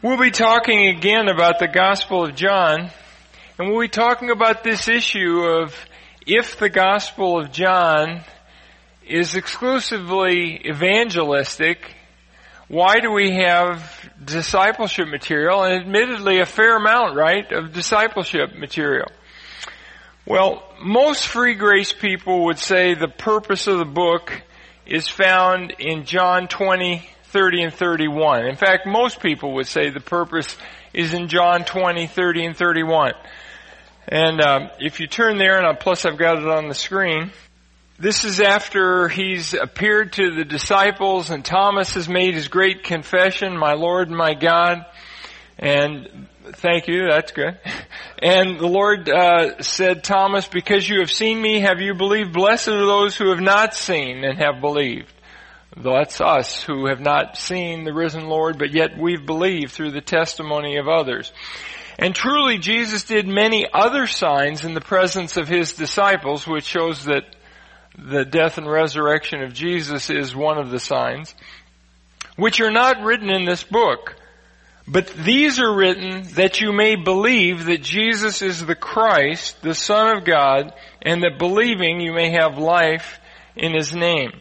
We'll be talking again about the Gospel of John, and we'll be talking about this issue of if the Gospel of John is exclusively evangelistic, why do we have discipleship material, and admittedly a fair amount, right, of discipleship material? Well, most free grace people would say the purpose of the book is found in John 20, 30, and 31. In fact, most people would say the purpose is in John 20, 30, and 31. And if you turn there, and plus I've got it on the screen, this is after he's appeared to the disciples and Thomas has made his great confession, "My Lord and my God." And thank you, that's good. And the Lord said, "Thomas, because you have seen me, have you believed? Blessed are those who have not seen and have believed." That's us who have not seen the risen Lord, but yet we've believed through the testimony of others. And truly, Jesus did many other signs in the presence of his disciples, which shows that the death and resurrection of Jesus is one of the signs, which are not written in this book. But these are written that you may believe that Jesus is the Christ, the Son of God, and that believing you may have life in his name.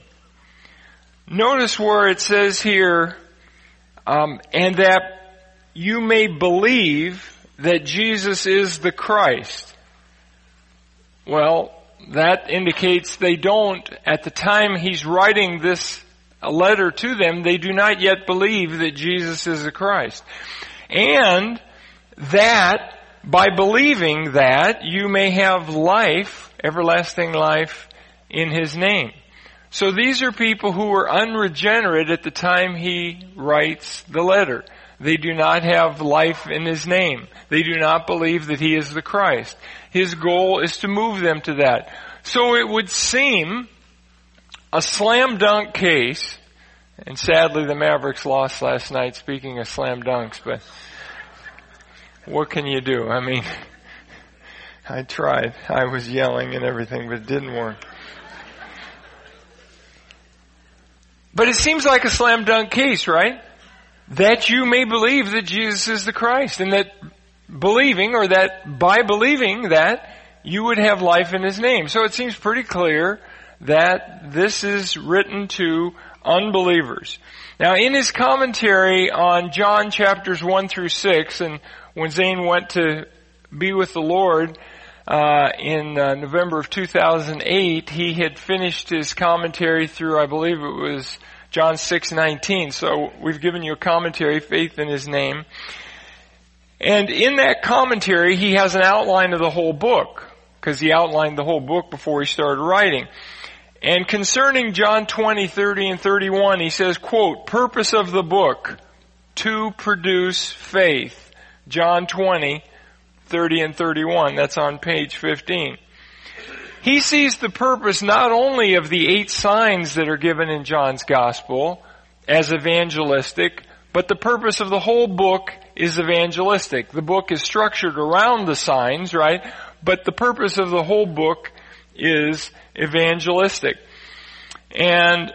Notice where it says here, and that you may believe that Jesus is the Christ. Well, that indicates they don't, at the time he's writing this letter to them, they do not yet believe that Jesus is the Christ. And that, by believing that, you may have life, everlasting life, in his name. So these are people who were unregenerate at the time he writes the letter. They do not have life in his name. They do not believe that he is the Christ. His goal is to move them to that. So it would seem a slam dunk case, and sadly the Mavericks lost last night, speaking of slam dunks, but what can you do? I mean, I tried. I was yelling and everything, but it didn't work. But it seems like a slam dunk case, right? That you may believe that Jesus is the Christ, and that believing, or that by believing that, you would have life in his name. So it seems pretty clear that this is written to unbelievers. Now, in his commentary on John chapters 1 through 6, and when Zane went to be with the Lord in November of 2008, he had finished his commentary through, I believe it was John 6:19. So we've given you a commentary, Faith in his name. And in that commentary, he has an outline of the whole book, because he outlined the whole book before he started writing. And concerning John 20, 30, and 31, he says, quote, "Purpose of the book, to produce faith." John 20, 30, and 31. That's on page 15. He sees the purpose not only of the 8 signs that are given in John's Gospel as evangelistic, but the purpose of the whole book is evangelistic. The book is structured around the signs, right? But the purpose of the whole book is evangelistic. And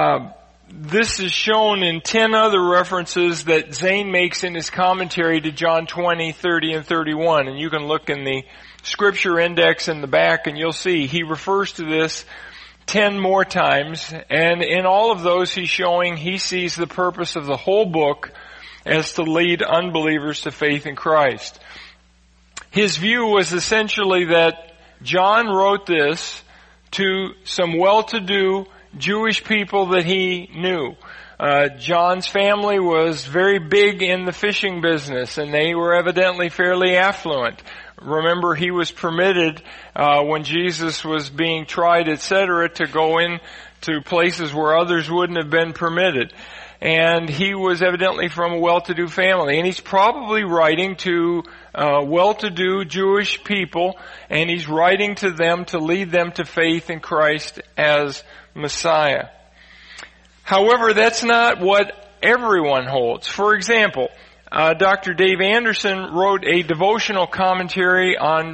this is shown in 10 other references that Zane makes in his commentary to John 20, 30, and 31. And you can look in the scripture index in the back and you'll see he refers to this 10 more times. And in all of those he's showing he sees the purpose of the whole book as to lead unbelievers to faith in Christ. His view was essentially that John wrote this to some well-to-do Jewish people that he knew. John's family was very big in the fishing business, and they were evidently fairly affluent. Remember, he was permitted, when Jesus was being tried, etc., to go in to places where others wouldn't have been permitted. And he was evidently from a well-to-do family. And he's probably writing to well-to-do Jewish people, and he's writing to them to lead them to faith in Christ as Messiah. However, that's not what everyone holds. For example, Dr. Dave Anderson wrote a devotional commentary on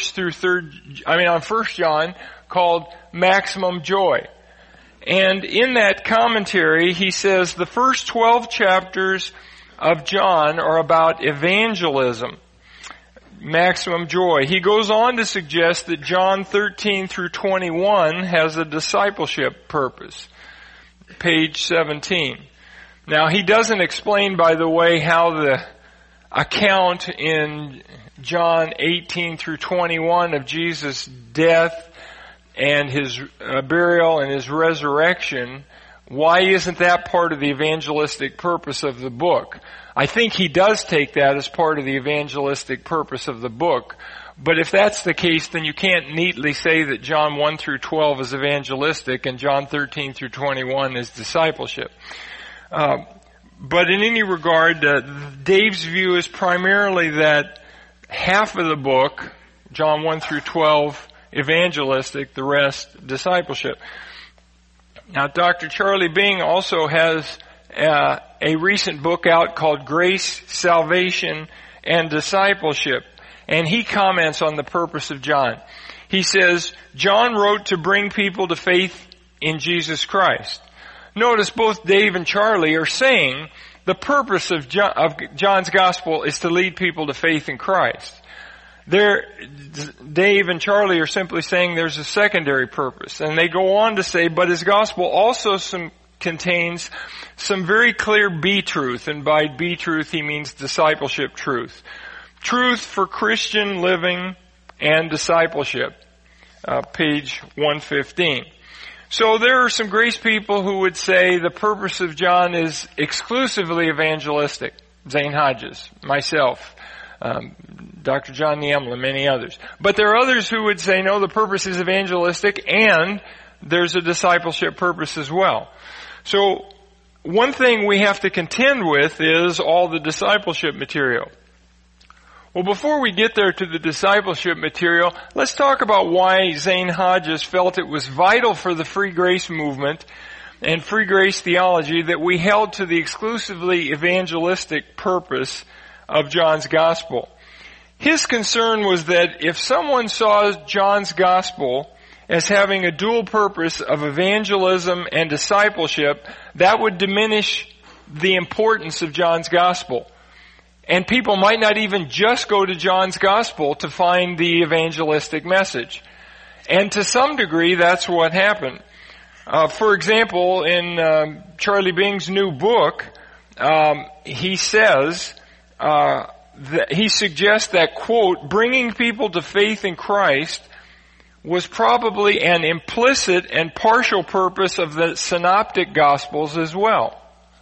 1 John called Maximum Joy. And in that commentary, he says the first 12 chapters of John are about evangelism. Maximum Joy. He goes on to suggest that John 13 through 21 has a discipleship purpose. Page 17. Now, he doesn't explain, by the way, how the account in John 18 through 21 of Jesus' death and his burial and his resurrection, why isn't that part of the evangelistic purpose of the book? I think he does take that as part of the evangelistic purpose of the book. But if that's the case, then you can't neatly say that John 1 through 12 is evangelistic and John 13 through 21 is discipleship. But in any regard, Dave's view is primarily that half of the book, John 1 through 12, evangelistic, the rest discipleship. Now, Dr. Charlie Bing also has a recent book out called Grace, Salvation, and Discipleship. And he comments on the purpose of John. He says, John wrote to bring people to faith in Jesus Christ. Notice both Dave and Charlie are saying the purpose of John's gospel is to lead people to faith in Christ. Dave and Charlie are simply saying there's a secondary purpose. And they go on to say, but his gospel also contains some very clear B-truth. And by B-truth, he means discipleship truth. Truth for Christian living and discipleship. Page 115. So there are some grace people who would say the purpose of John is exclusively evangelistic. Zane Hodges, myself, Dr. John Niemela, many others. But there are others who would say, no, the purpose is evangelistic and there's a discipleship purpose as well. So one thing we have to contend with is all the discipleship material. Well, before we get there to the discipleship material, let's talk about why Zane Hodges felt it was vital for the free grace movement and free grace theology that we held to the exclusively evangelistic purpose of John's gospel. His concern was that if someone saw John's gospel as having a dual purpose of evangelism and discipleship, that would diminish the importance of John's gospel. And people might not even just go to John's gospel to find the evangelistic message. And to some degree, that's what happened. For example, in Charlie Bing's new book, he says, he suggests that, quote, bringing people to faith in Christ was probably an implicit and partial purpose of the synoptic gospels as well.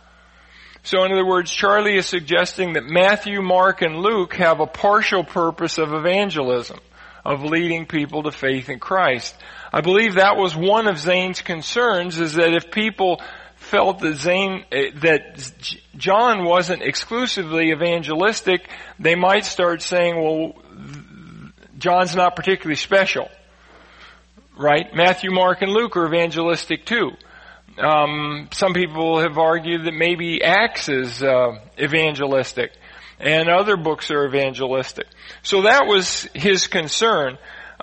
So in other words, Charlie is suggesting that Matthew, Mark, and Luke have a partial purpose of evangelism, of leading people to faith in Christ. I believe that was one of Zane's concerns, is that if people felt that John wasn't exclusively evangelistic, they might start saying, well, John's not particularly special. Right? Matthew, Mark, and Luke are evangelistic too. Some people have argued that maybe Acts is evangelistic, and other books are evangelistic. So that was his concern.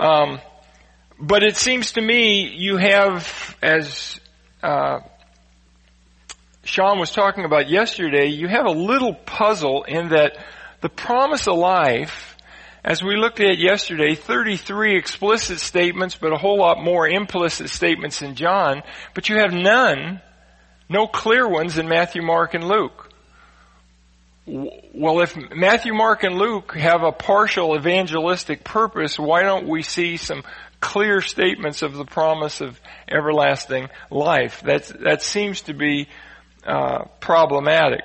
But it seems to me you have, as Sean was talking about yesterday, you have a little puzzle in that the promise of life, as we looked at yesterday, 33 explicit statements, but a whole lot more implicit statements in John. But you have no clear ones in Matthew, Mark, and Luke. Well, if Matthew, Mark, and Luke have a partial evangelistic purpose, why don't we see some clear statements of the promise of everlasting life? That seems to be problematic.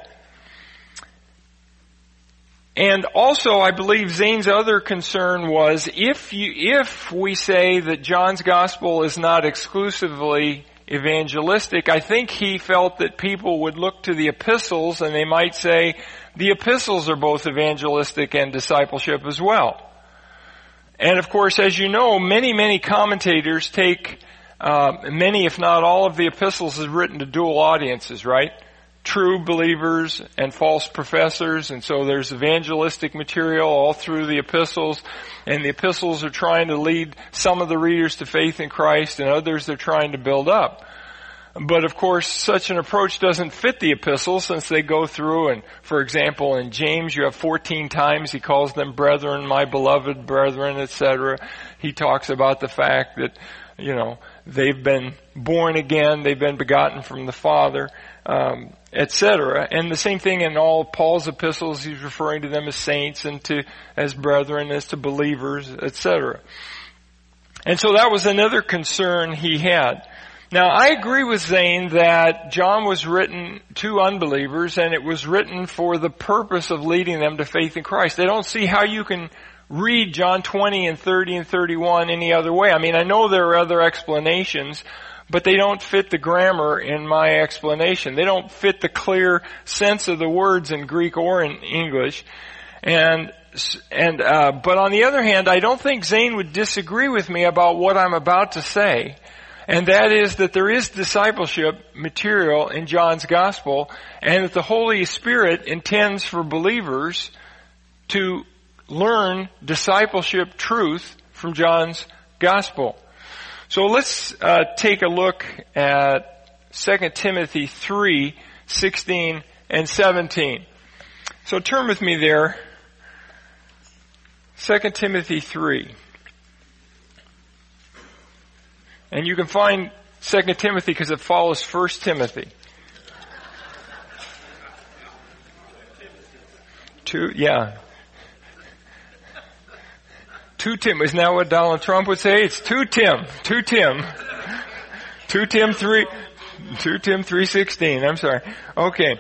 And also, I believe Zane's other concern was if we say that John's gospel is not exclusively evangelistic, I think he felt that people would look to the epistles and they might say the epistles are both evangelistic and discipleship as well. And of course, as you know, many commentators take many, if not all, of the epistles as written to dual audiences, right? True believers and false professors, and so there's evangelistic material all through the epistles, and the epistles are trying to lead some of the readers to faith in Christ, and others they're trying to build up. But of course, such an approach doesn't fit the epistles since they go through and, for example, in James you have 14 times he calls them brethren, my beloved brethren, etc. He talks about the fact that, they've been born again, they've been begotten from the Father, etc. And the same thing in all Paul's epistles, he's referring to them as saints and as brethren, as to believers, etc. And so that was another concern he had. Now, I agree with Zane that John was written to unbelievers and it was written for the purpose of leading them to faith in Christ. I don't see how you can read John 20 and 30 and 31 any other way. I mean, I know there are other explanations, but they don't fit the grammar in my explanation. They don't fit the clear sense of the words in Greek or in English. But on the other hand, I don't think Zane would disagree with me about what I'm about to say. And that is that there is discipleship material in John's Gospel, and that the Holy Spirit intends for believers to learn discipleship truth from John's Gospel. So let's take a look at 2 Timothy 3, 16 and 17. So turn with me there. 2 Timothy 3. And you can find 2 Timothy because it follows 1 Timothy. 2 Tim. Isn't that what Donald Trump would say? It's 2 Tim. 2 Tim 3:16. I'm sorry. Okay.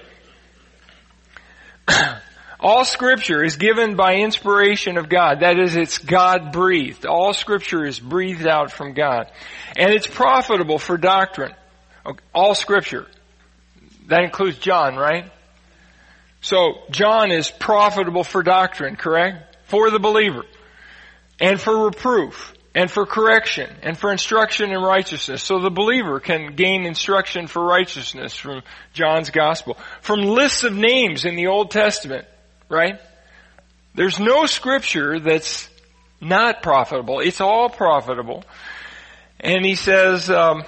All Scripture is given by inspiration of God. That is, it's God-breathed. All Scripture is breathed out from God. And it's profitable for doctrine. All Scripture. That includes John, right? So, John is profitable for doctrine, correct? For the believer. And for reproof. And for correction. And for instruction in righteousness. So the believer can gain instruction for righteousness from John's Gospel. From lists of names in the Old Testament. Right? There's no scripture that's not profitable. It's all profitable. And he says, I've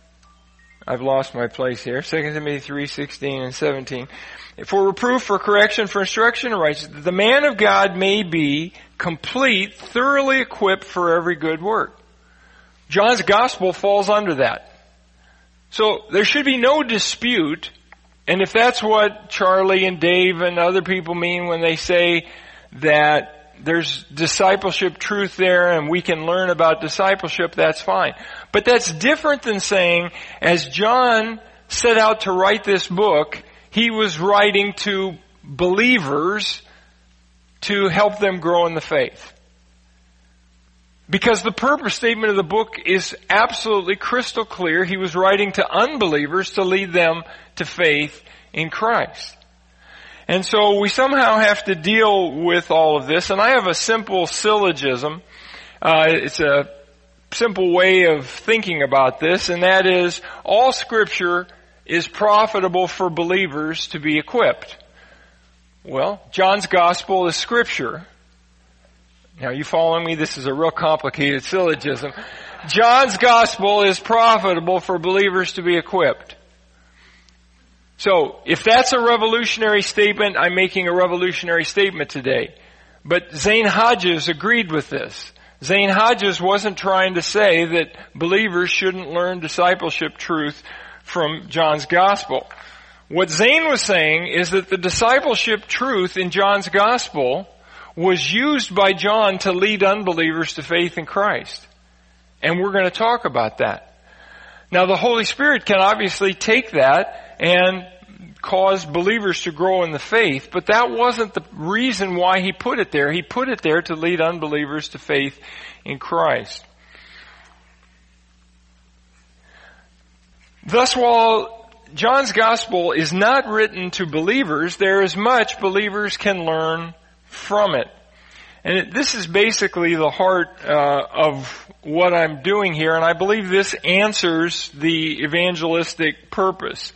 lost my place here, 2 Timothy 3:16 and 17. For reproof, for correction, for instruction in righteousness, the man of God may be complete, thoroughly equipped for every good work. John's Gospel falls under that. So there should be no dispute. And if that's what Charlie and Dave and other people mean when they say that there's discipleship truth there and we can learn about discipleship, that's fine. But that's different than saying, as John set out to write this book, he was writing to believers to help them grow in the faith. Because the purpose statement of the book is absolutely crystal clear. He was writing to unbelievers to lead them to faith in Christ. And so we somehow have to deal with all of this. And I have a simple syllogism. It's a simple way of thinking about this, and that is, all Scripture is profitable for believers to be equipped. Well, John's Gospel is Scripture. Now, you following me? This is a real complicated syllogism. John's Gospel is profitable for believers to be equipped. So, if that's a revolutionary statement, I'm making a revolutionary statement today. But Zane Hodges agreed with this. Zane Hodges wasn't trying to say that believers shouldn't learn discipleship truth from John's Gospel. What Zane was saying is that the discipleship truth in John's Gospel was used by John to lead unbelievers to faith in Christ. And we're going to talk about that. Now, the Holy Spirit can obviously take that and cause believers to grow in the faith, but that wasn't the reason why he put it there. He put it there to lead unbelievers to faith in Christ. Thus, while John's Gospel is not written to believers, there is much believers can learn from it. And this is basically the heart of what I'm doing here, and I believe this answers the evangelistic purpose.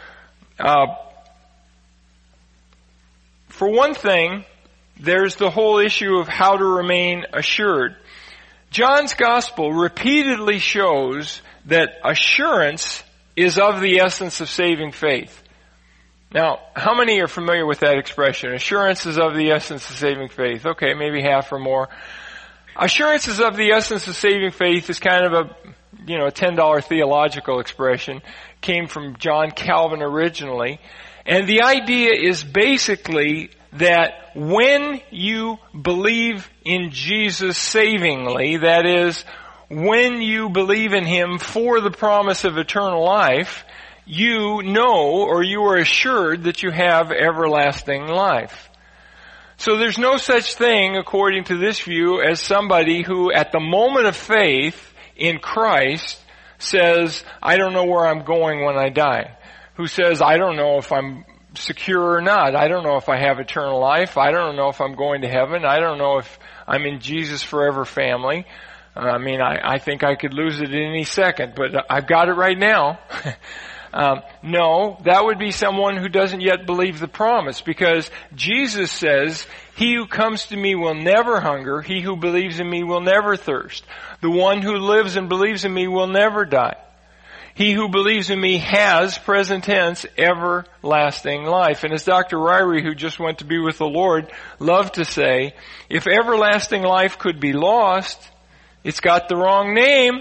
For one thing, there's the whole issue of how to remain assured. John's Gospel repeatedly shows that assurance is of the essence of saving faith. Now, how many are familiar with that expression? Assurance is of the essence of saving faith. Okay, maybe half or more. Assurance is of the essence of saving faith is kind of a $10 theological expression. Came from John Calvin originally. And the idea is basically that when you believe in Jesus savingly, that is, when you believe in Him for the promise of eternal life, you know or you are assured that you have everlasting life. So there's no such thing, according to this view, as somebody who at the moment of faith in Christ says, I don't know where I'm going when I die. Who says, I don't know if I'm secure or not. I don't know if I have eternal life. I don't know if I'm going to heaven. I don't know if I'm in Jesus forever family. I think I could lose it in any second, but I've got it right now. No, that would be someone who doesn't yet believe the promise, because Jesus says, he who comes to me will never hunger. He who believes in me will never thirst. The one who lives and believes in me will never die. He who believes in me has, present tense, everlasting life. And as Dr. Ryrie, who just went to be with the Lord, loved to say, if everlasting life could be lost, it's got the wrong name.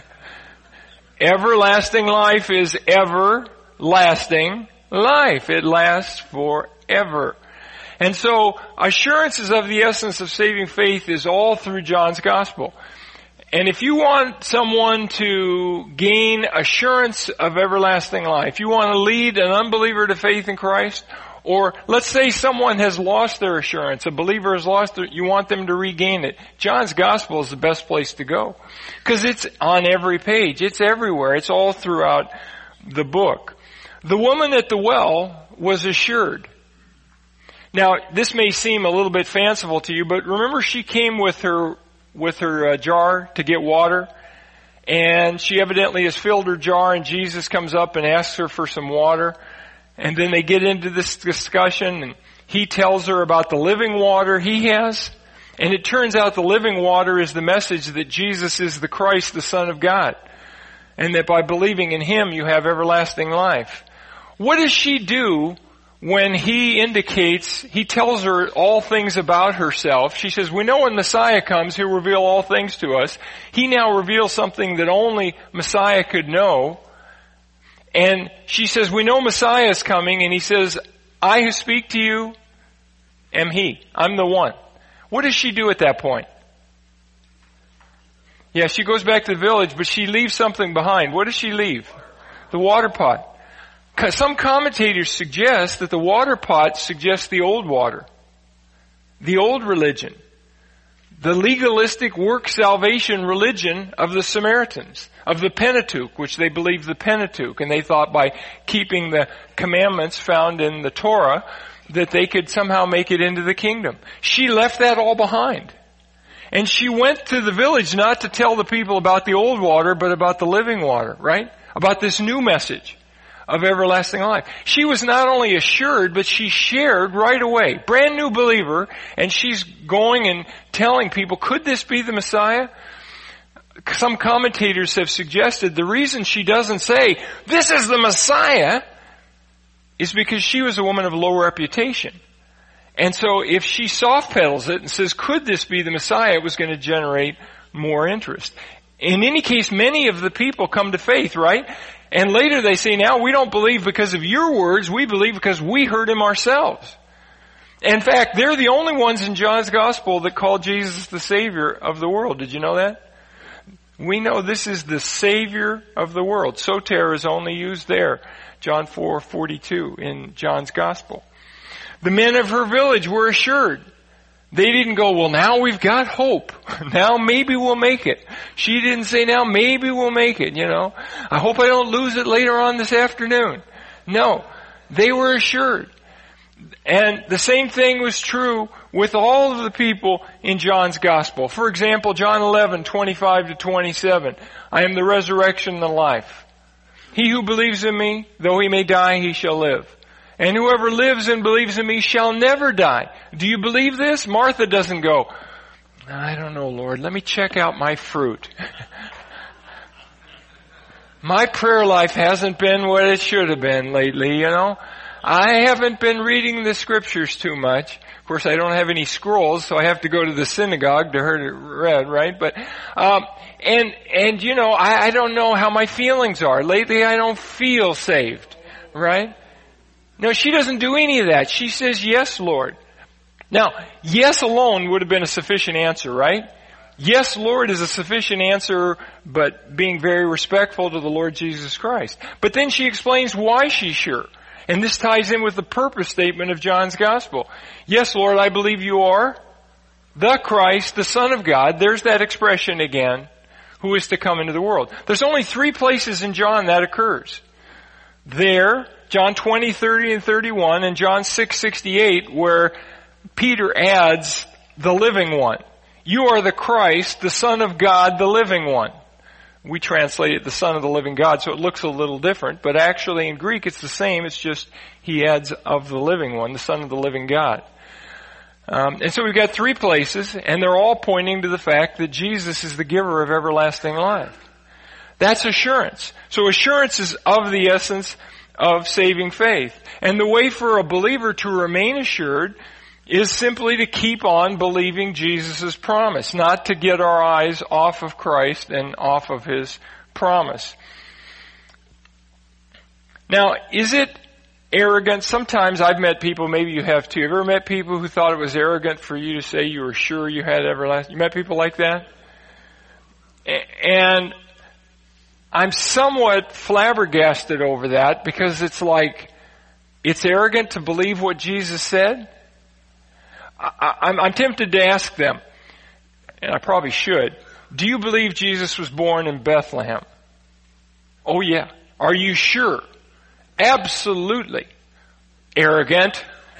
Everlasting life is everlasting life. It lasts forever. And so, assurance is of the essence of saving faith is all through John's Gospel. And if you want someone to gain assurance of everlasting life, you want to lead an unbeliever to faith in Christ, or let's say someone has lost their assurance, a believer has lost it, you want them to regain it. John's Gospel is the best place to go. Because it's on every page. It's everywhere. It's all throughout the book. The woman at the well was assured. Now, this may seem a little bit fanciful to you, but remember she came with her jar to get water, and she evidently has filled her jar, and Jesus comes up and asks her for some water. And then they get into this discussion, and he tells her about the living water he has. And it turns out the living water is the message that Jesus is the Christ, the Son of God. And that by believing in Him, you have everlasting life. What does she do when he tells her all things about herself? She says, we know when Messiah comes, He'll reveal all things to us. He now reveals something that only Messiah could know. And she says, we know Messiah is coming, and He says, I who speak to you am He. I'm the one. What does she do at that point? Yeah, she goes back to the village, but she leaves something behind. What does she leave? The water pot. Some commentators suggest that the water pot suggests the old water, the old religion, the legalistic work salvation religion of the Samaritans, of the Pentateuch, which they believed the Pentateuch, and they thought by keeping the commandments found in the Torah that they could somehow make it into the kingdom. She left that all behind. And she went to the village not to tell the people about the old water, but about the living water, right? About this new message of everlasting life. She was not only assured, but she shared right away. Brand new believer, and she's going and telling people, could this be the Messiah? Some commentators have suggested the reason she doesn't say, this is the Messiah, is because she was a woman of low reputation. And so if she soft pedals it and says, could this be the Messiah, it was going to generate more interest. In any case, many of the people come to faith, right? And later they say, now we don't believe because of your words, we believe because we heard Him ourselves. In fact, they're the only ones in John's Gospel that call Jesus the Savior of the world. Did you know that? We know this is the Savior of the world. Soter is only used there. John 4:42 in John's Gospel. The men of her village were assured. They didn't go, well, now we've got hope. Now maybe we'll make it. She didn't say, now maybe we'll make it, I hope I don't lose it later on this afternoon. No, they were assured. And the same thing was true with all of the people in John's Gospel. For example, John 11:25-27. I am the resurrection and the life. He who believes in me, though he may die, he shall live. And whoever lives and believes in me shall never die. Do you believe this? Martha doesn't go, I don't know, Lord. Let me check out my fruit. My prayer life hasn't been what it should have been lately, you know. I haven't been reading the scriptures too much. Of course, I don't have any scrolls, so I have to go to the synagogue to hear it read, right? But, and you know, I don't know how my feelings are. Lately, I don't feel saved, right? No, she doesn't do any of that. She says, yes, Lord. Now, yes alone would have been a sufficient answer, right? Yes, Lord is a sufficient answer, but being very respectful to the Lord Jesus Christ. But then she explains why she's sure. And this ties in with the purpose statement of John's Gospel. Yes, Lord, I believe you are the Christ, the Son of God. There's that expression again, who is to come into the world. There's only 3 places in John that occurs. There, John 20, 30, and 31, and John 6, 68, where Peter adds the living one. You are the Christ, the Son of God, the living one. We translate it the Son of the living God, so it looks a little different, but actually in Greek it's the same, it's just he adds of the living one, the Son of the living God. And so we've got 3 places, and they're all pointing to the fact that Jesus is the giver of everlasting life. That's assurance. So assurance is of the essence of saving faith. And the way for a believer to remain assured is simply to keep on believing Jesus' promise, not to get our eyes off of Christ and off of His promise. Now, is it arrogant? Sometimes I've met people, maybe you have too. Have you ever met people who thought it was arrogant for you to say you were sure you had everlasting? You met people like that? And I'm somewhat flabbergasted over that because it's like, it's arrogant to believe what Jesus said? I'm tempted to ask them, and I probably should, do you believe Jesus was born in Bethlehem? Oh yeah. Are you sure? Absolutely. Arrogant.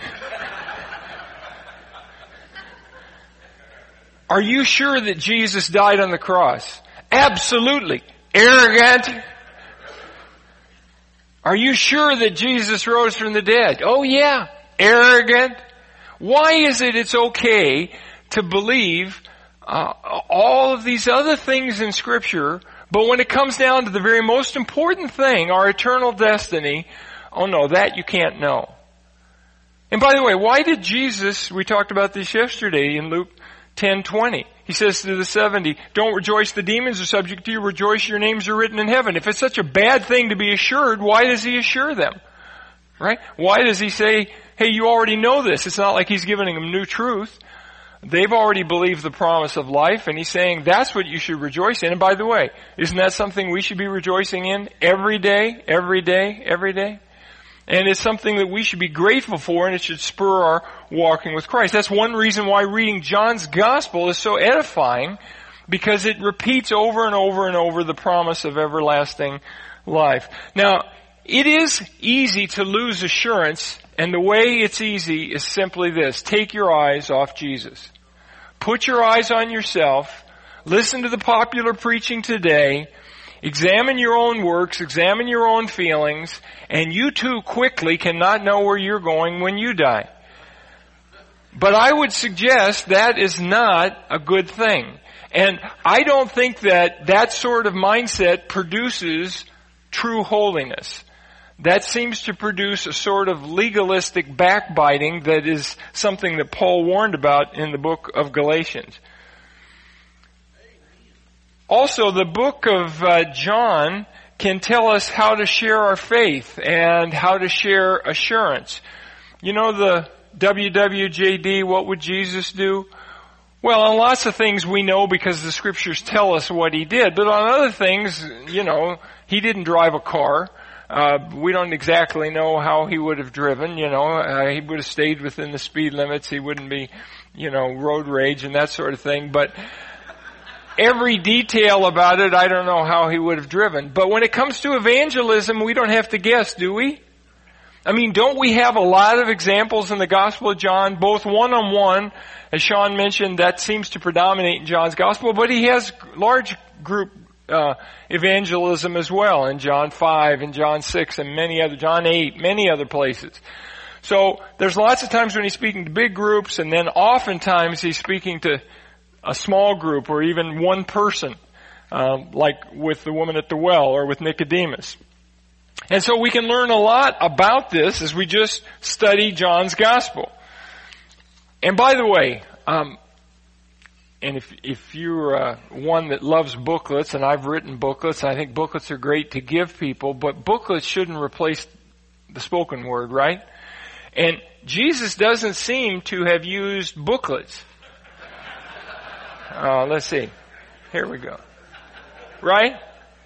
Are you sure that Jesus died on the cross? Absolutely. Arrogant. Are you sure that Jesus rose from the dead? Oh yeah. Arrogant. Why is it it's okay to believe all of these other things in Scripture, but when it comes down to the very most important thing, our eternal destiny, oh no, that you can't know. And by the way, why did Jesus, we talked about this yesterday in Luke 10:20. He says to the 70, don't rejoice the demons are subject to you, rejoice your names are written in heaven. If it's such a bad thing to be assured, why does He assure them? Right? Why does He say, hey, you already know this? It's not like He's giving them new truth. They've already believed the promise of life, and He's saying that's what you should rejoice in. And by the way, isn't that something we should be rejoicing in every day, every day, every day? And it's something that we should be grateful for, and it should spur our walking with Christ. That's one reason why reading John's Gospel is so edifying, because it repeats over and over and over the promise of everlasting life. Now, it is easy to lose assurance, and the way it's easy is simply this. Take your eyes off Jesus. Put your eyes on yourself. Listen to the popular preaching today. Examine your own works. Examine your own feelings. And you too quickly cannot know where you're going when you die. But I would suggest that is not a good thing. And I don't think that that sort of mindset produces true holiness. That seems to produce a sort of legalistic backbiting that is something that Paul warned about in the book of Galatians. Also, the book of John can tell us how to share our faith and how to share assurance. You know the WWJD, what would Jesus do? Well, on lots of things we know because the scriptures tell us what He did. But on other things, you know, He didn't drive a car. We don't exactly know how He would have driven, you know. He would have stayed within the speed limits. He wouldn't be, you know, road rage and that sort of thing. But every detail about it, I don't know how He would have driven. But when it comes to evangelism, we don't have to guess, do we? I mean, don't we have a lot of examples in the Gospel of John, both one-on-one, as Sean mentioned, that seems to predominate in John's Gospel, but he has large group evangelism as well in John 5 and John 6 and many other, John 8, many other places. So there's lots of times when He's speaking to big groups, and then oftentimes He's speaking to a small group or even one person. like with the woman at the well or with Nicodemus. And so we can learn a lot about this as we just study John's Gospel. And by the way, and if you're one that loves booklets, and I've written booklets, I think booklets are great to give people, but booklets shouldn't replace the spoken word, right? And Jesus doesn't seem to have used booklets. Let's see. Here we go. Right?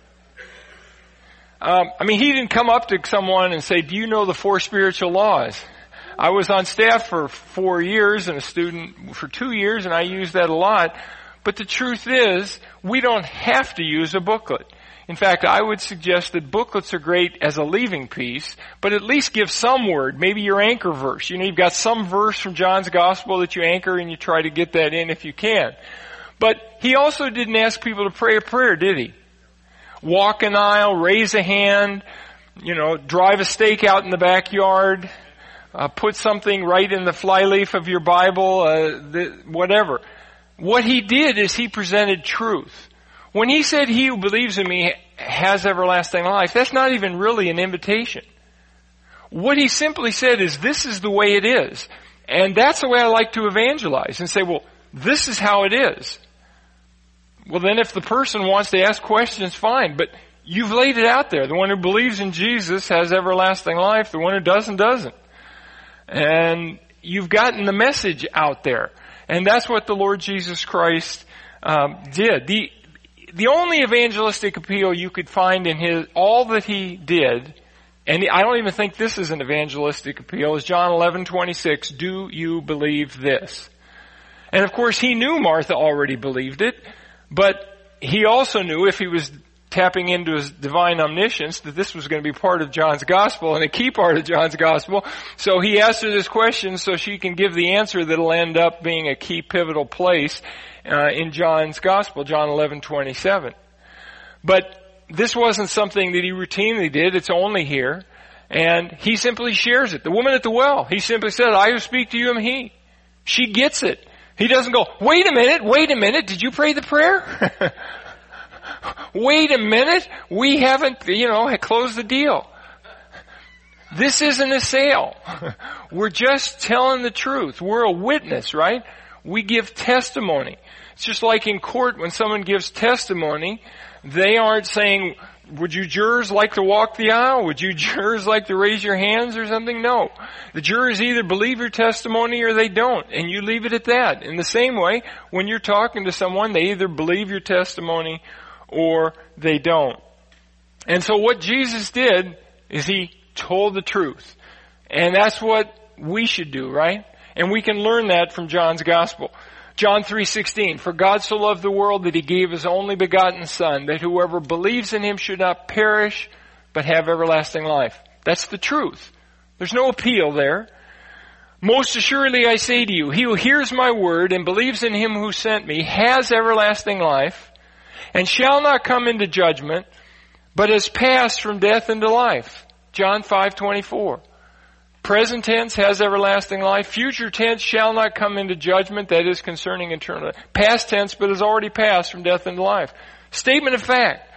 He didn't come up to someone and say, do you know the 4 spiritual laws? I was on staff for 4 years and a student for 2 years, and I used that a lot. But the truth is, we don't have to use a booklet. In fact, I would suggest that booklets are great as a leaving piece, but at least give some word, maybe your anchor verse. You've got some verse from John's Gospel that you anchor and you try to get that in if you can. But he also didn't ask people to pray a prayer, did he? Walk an aisle, raise a hand, drive a stake out in the backyard, put something right in the flyleaf of your Bible, whatever. What he did is he presented truth. When he said, he who believes in me has everlasting life, that's not even really an invitation. What he simply said is, this is the way it is. And that's the way I like to evangelize and say, well, this is how it is. Well, then if the person wants to ask questions, fine. But you've laid it out there. The one who believes in Jesus has everlasting life. The one who doesn't. And you've gotten the message out there. And that's what the Lord Jesus Christ did. The only evangelistic appeal you could find in all that he did, and I don't even think this is an evangelistic appeal, is John 11:26. Do you believe this? And of course he knew Martha already believed it, but he also knew, if he was tapping into his divine omniscience, that this was going to be part of John's Gospel and a key part of John's Gospel. So he asked her this question so she can give the answer that'll end up being a key pivotal place in John's Gospel, John 11:27. But this wasn't something that he routinely did. It's only here. And he simply shares it. The woman at the well, he simply said, I who speak to you am he. She gets it. He doesn't go, wait a minute, did you pray the prayer? Wait a minute, we haven't, closed the deal. This isn't a sale. We're just telling the truth. We're a witness, right? We give testimony. It's just like in court when someone gives testimony, they aren't saying, would you jurors like to walk the aisle? Would you jurors like to raise your hands or something? No. The jurors either believe your testimony or they don't, and you leave it at that. In the same way, when you're talking to someone, they either believe your testimony or they don't. And so what Jesus did is he told the truth. And that's what we should do, right? And we can learn that from John's Gospel. John 3:16, for God so loved the world that he gave his only begotten Son, that whoever believes in him should not perish, but have everlasting life. That's the truth. There's no appeal there. Most assuredly I say to you, he who hears my word and believes in him who sent me has everlasting life, and shall not come into judgment, but has passed from death into life. John 5:24. Present tense has everlasting life. Future tense shall not come into judgment, that is concerning eternal life. Past tense, but has already passed from death into life. Statement of fact.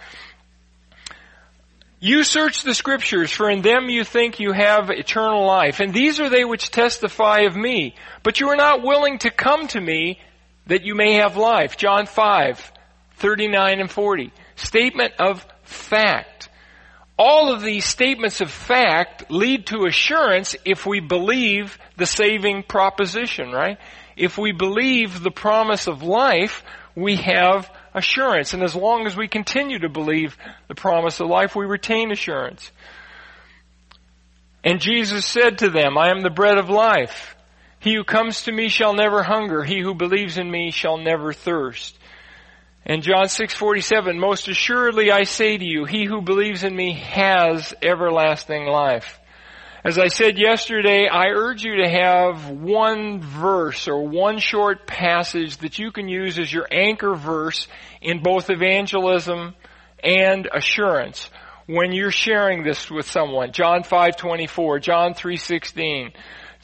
You search the scriptures, for in them you think you have eternal life. And these are they which testify of me. But you are not willing to come to me that you may have life. John 5:39 and 40. Statement of fact. All of these statements of fact lead to assurance if we believe the saving proposition, right? If we believe the promise of life, we have assurance. And as long as we continue to believe the promise of life, we retain assurance. And Jesus said to them, I am the bread of life. He who comes to me shall never hunger. He who believes in me shall never thirst. And John 6:47, most assuredly I say to you, he who believes in me has everlasting life. As I said yesterday, I urge you to have one verse or one short passage that you can use as your anchor verse in both evangelism and assurance when you're sharing this with someone. John 5:24, John 3:16,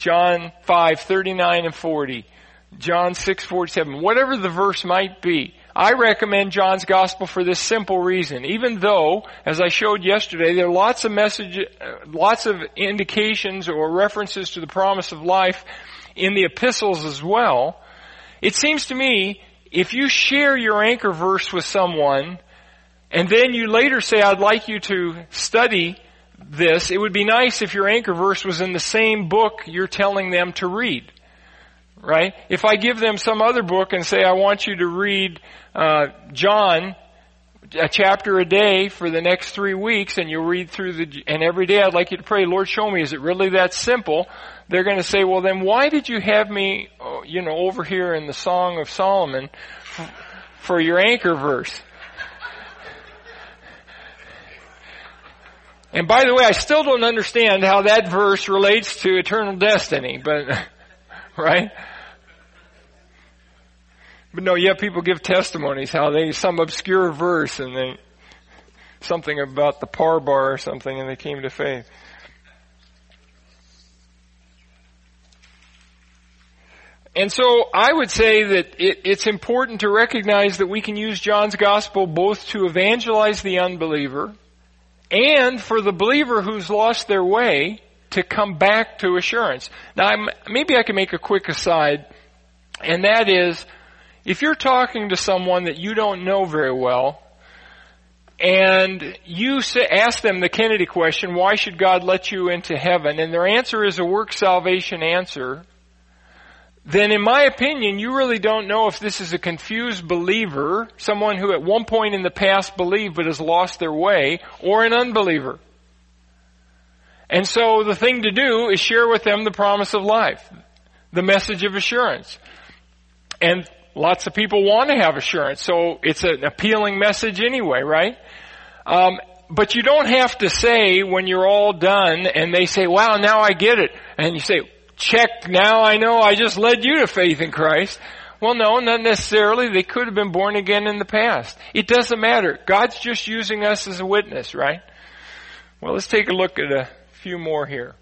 John 5:39 and 40, John 6:47, whatever the verse might be. I recommend John's Gospel for this simple reason. Even though, as I showed yesterday, there are lots of indications or references to the promise of life in the epistles as well, it seems to me, if you share your anchor verse with someone, and then you later say, I'd like you to study this, it would be nice if your anchor verse was in the same book you're telling them to read. Right? If I give them some other book and say, I want you to read John, a chapter a day for the next 3 weeks, and you'll read through and every day I'd like you to pray, Lord, show me, is it really that simple? They're going to say, well, then why did you have me, over here in the Song of Solomon for your anchor verse? And by the way, I still don't understand how that verse relates to eternal destiny, but, right? But no, yet people give testimonies how some obscure verse and something about the Parbar or something and they came to faith. And so I would say that it's important to recognize that we can use John's Gospel both to evangelize the unbeliever and for the believer who's lost their way to come back to assurance. Now, maybe I can make a quick aside, and that is, if you're talking to someone that you don't know very well, and you ask them the Kennedy question, why should God let you into heaven? And their answer is a work salvation answer, then in my opinion, you really don't know if this is a confused believer, someone who at one point in the past believed but has lost their way, or an unbeliever. And so the thing to do is share with them the promise of life, the message of assurance. And lots of people want to have assurance, so it's an appealing message anyway, right? But you don't have to say when you're all done and they say, wow, now I get it. And you say, check, now I know I just led you to faith in Christ. Well, no, not necessarily. They could have been born again in the past. It doesn't matter. God's just using us as a witness, right? Well, let's take a look at a few more here.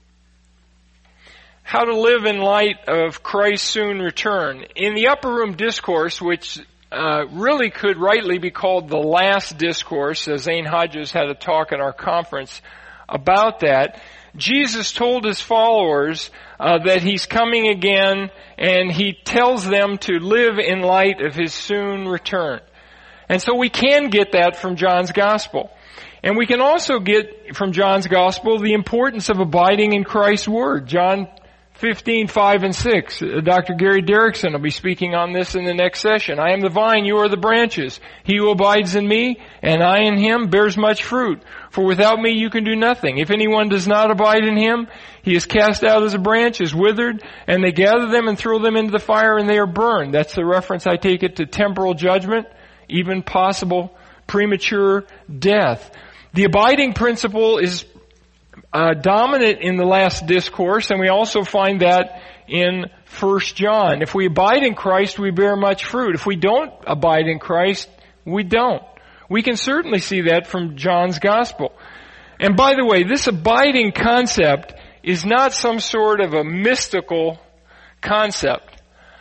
How to live in light of Christ's soon return. In the Upper Room Discourse, which really could rightly be called the last discourse, as Zane Hodges had a talk at our conference about that, Jesus told his followers that he's coming again, and he tells them to live in light of his soon return. And so we can get that from John's Gospel. And we can also get from John's Gospel the importance of abiding in Christ's Word. John 15:5 and 6. Dr. Gary Derrickson will be speaking on this in the next session. I am the vine, you are the branches. He who abides in me, and I in him, bears much fruit. For without me you can do nothing. If anyone does not abide in him, he is cast out as a branch, is withered, and they gather them and throw them into the fire, and they are burned. That's the reference, I take it, to temporal judgment, even possible premature death. The abiding principle is dominant in the last discourse, and we also find that in 1 John. If we abide in Christ, we bear much fruit. If we don't abide in Christ, we don't. We can certainly see that from John's Gospel. And by the way, this abiding concept is not some sort of a mystical concept,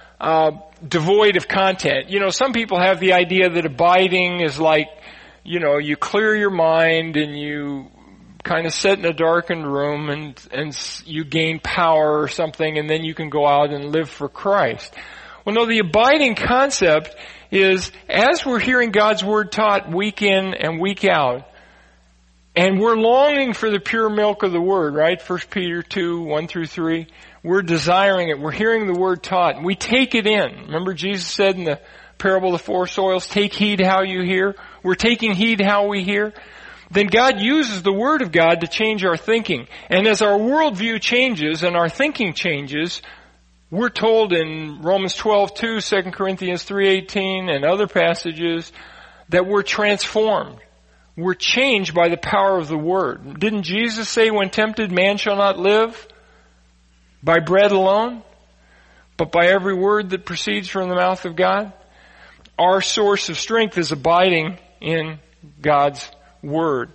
devoid of content. You know, some people have the idea that abiding is like, you clear your mind and you kind of sit in a darkened room and you gain power or something, and then you can go out and live for Christ. Well, no, the abiding concept is, as we're hearing God's Word taught week in and week out, and we're longing for the pure milk of the Word, right? 1 Peter 2, 1 through 3. We're desiring it. We're hearing the Word taught, and we take it in. Remember Jesus said in the parable of the four soils, take heed how you hear. We're taking heed how we hear. Then God uses the Word of God to change our thinking. And as our worldview changes and our thinking changes, we're told in Romans 12:2, 2 Corinthians 3:18, and other passages that we're transformed. We're changed by the power of the Word. Didn't Jesus say, when tempted, man shall not live by bread alone, but by every word that proceeds from the mouth of God? Our source of strength is abiding in God's Word.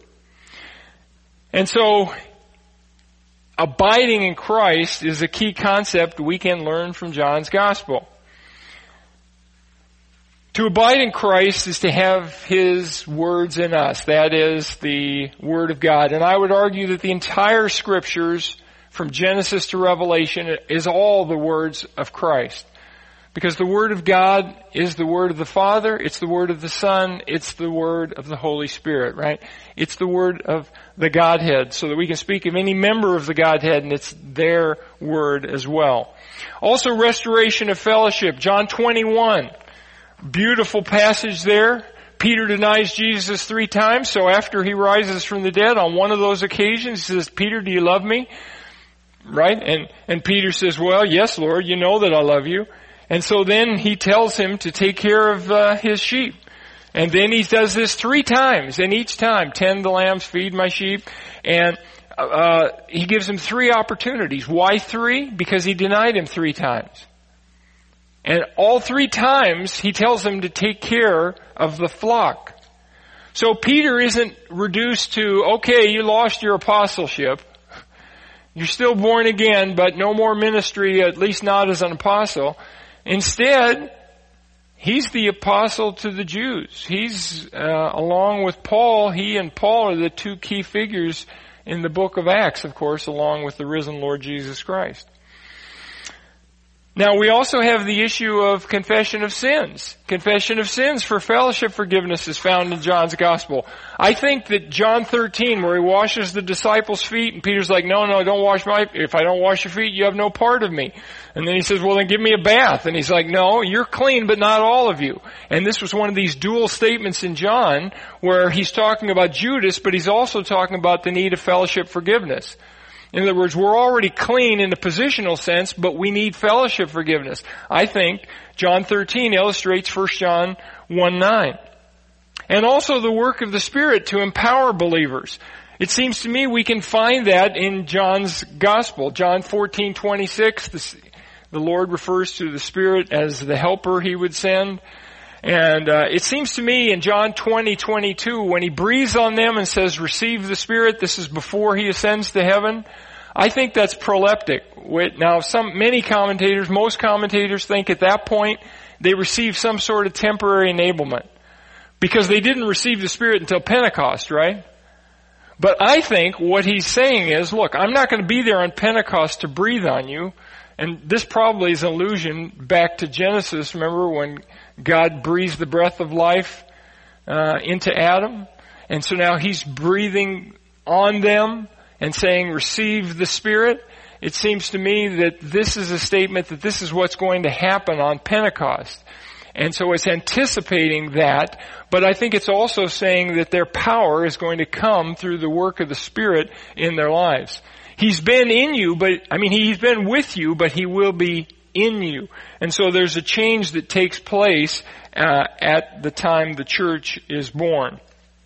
And so, abiding in Christ is a key concept we can learn from John's Gospel. To abide in Christ is to have His words in us. That is the Word of God. And I would argue that the entire Scriptures, from Genesis to Revelation, is all the words of Christ. Because the Word of God is the Word of the Father, it's the Word of the Son, it's the Word of the Holy Spirit, right? It's the Word of the Godhead, so that we can speak of any member of the Godhead, and it's their Word as well. Also, restoration of fellowship. John 21. Beautiful passage there. Peter denies Jesus 3 times, so after he rises from the dead, on one of those occasions, he says, Peter, do you love me? Right? And Peter says, well, yes, Lord, you know that I love you. And so then he tells him to take care of his sheep. And then he does this 3 times, and each time, tend the lambs, feed my sheep. And he gives him 3 opportunities. Why 3? Because he denied him 3 times. And all 3 times, he tells him to take care of the flock. So Peter isn't reduced to, okay, you lost your apostleship. You're still born again, but no more ministry, at least not as an apostle. Instead, he's the apostle to the Jews. He's, along with Paul, he and Paul are the 2 key figures in the book of Acts, of course, along with the risen Lord Jesus Christ. Now, we also have the issue of confession of sins. Confession of sins for fellowship forgiveness is found in John's Gospel. I think that John 13, where he washes the disciples' feet, and Peter's like, no, don't wash if I don't wash your feet, you have no part of me. And then he says, well, then give me a bath. And he's like, no, you're clean, but not all of you. And this was one of these dual statements in John, where he's talking about Judas, but he's also talking about the need of fellowship forgiveness. In other words, we're already clean in the positional sense, but we need fellowship forgiveness. I think John 13 illustrates 1 John 1:9. And also the work of the Spirit to empower believers. It seems to me we can find that in John's Gospel. John 14:26, the Lord refers to the Spirit as the helper He would send. And it seems to me in John 20:22, when He breathes on them and says, receive the Spirit, this is before He ascends to heaven, I think that's proleptic. Now, most commentators think at that point they receive some sort of temporary enablement. Because they didn't receive the Spirit until Pentecost, right? But I think what He's saying is, look, I'm not going to be there on Pentecost to breathe on you. And this probably is an allusion back to Genesis. Remember when God breathed the breath of life into Adam? And so now He's breathing on them and saying, receive the Spirit. It seems to me that this is a statement that this is what's going to happen on Pentecost. And so it's anticipating that, but I think it's also saying that their power is going to come through the work of the Spirit in their lives. He's been in you, He's been with you, but He will be in you. And so there's a change that takes place at the time the church is born.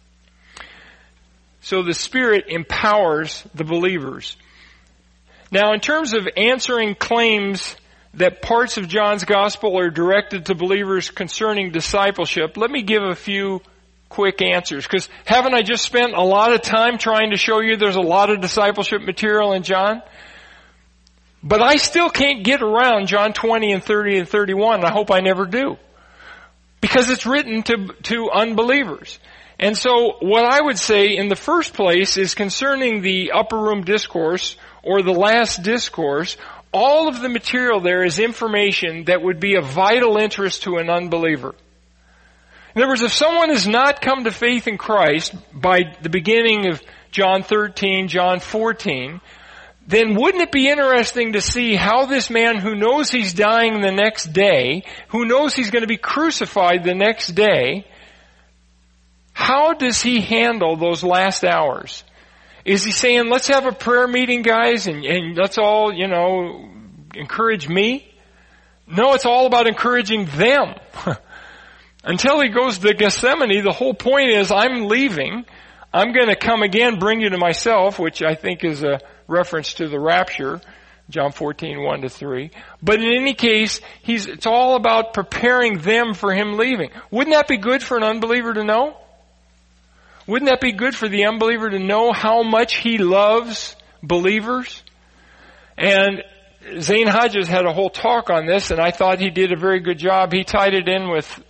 So the Spirit empowers the believers. Now, in terms of answering claims that parts of John's Gospel are directed to believers concerning discipleship, let me give a few quick answers. Because haven't I just spent a lot of time trying to show you there's a lot of discipleship material in John? But I still can't get around John 20 and 30 and 31, and I hope I never do. Because it's written to unbelievers. And so what I would say in the first place is concerning the upper room discourse or the last discourse, all of the material there is information that would be of vital interest to an unbeliever. In other words, if someone has not come to faith in Christ by the beginning of John 13, John 14, then wouldn't it be interesting to see how this man who knows he's dying the next day, who knows he's going to be crucified the next day, how does he handle those last hours? Is he saying, let's have a prayer meeting, guys, and let's all, encourage me? No, it's all about encouraging them. Until he goes to Gethsemane, the whole point is, I'm leaving. I'm going to come again, bring you to myself, which I think is a reference to the rapture, John 14, 1-3. But in any case, it's all about preparing them for him leaving. Wouldn't that be good for an unbeliever to know? Wouldn't that be good for the unbeliever to know how much he loves believers? And Zane Hodges had a whole talk on this, and I thought he did a very good job. He tied it in with